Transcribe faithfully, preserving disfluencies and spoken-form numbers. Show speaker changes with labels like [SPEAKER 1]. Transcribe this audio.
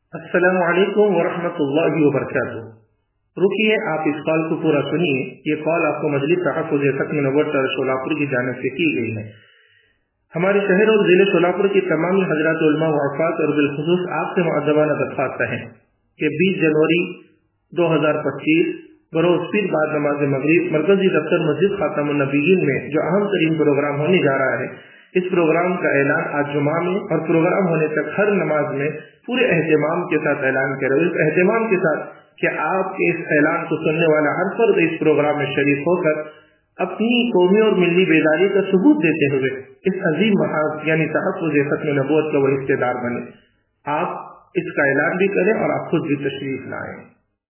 [SPEAKER 1] अस्सलामु अलैकुम वरहमतुल्लाहि वबरकातुहू। रुकिए, आप इस कॉल को पूरा सुनिए। ये कॉल आपको मजलिस तहफ़्फ़ुज़ ख़त्म नबुव्वत शोलापुर की जानिब से की गई है। हमारे शहर और ज़िले शोलापुर की तमाम हज़रात उलमा व अफ़ाद और बिलख़ुसूस आपसे मुअद्दबाना दरख़्वास्त है कि बीस जनवरी दो हज़ार पच्चीस बरोज़ पीर बाद नमाज मगरिब मरकजी दफ्तर मस्जिद खातमुन नबीयीन में जो अहम तरीन प्रोग्राम होने जा रहा है, इस प्रोग्राम का ऐलान आज जुमा में और प्रोग्राम होने तक हर नमाज में पूरे एहतमाम के साथ ऐलान करें। इस एहतमाम के साथ कि आपके इस ऐलान को सुनने वाला हर फर्द इस प्रोग्राम में शरीक होकर अपनी कौमी और मिली बेदारी का सबूत देते हुए इस अजीम महाज यानी तहफ़्फ़ुज़ ख़त्म नबुव्वत का वो हिस्सेदार बने। आप इसका ऐलान भी करें और आप खुद भी तशरीफ लाएं।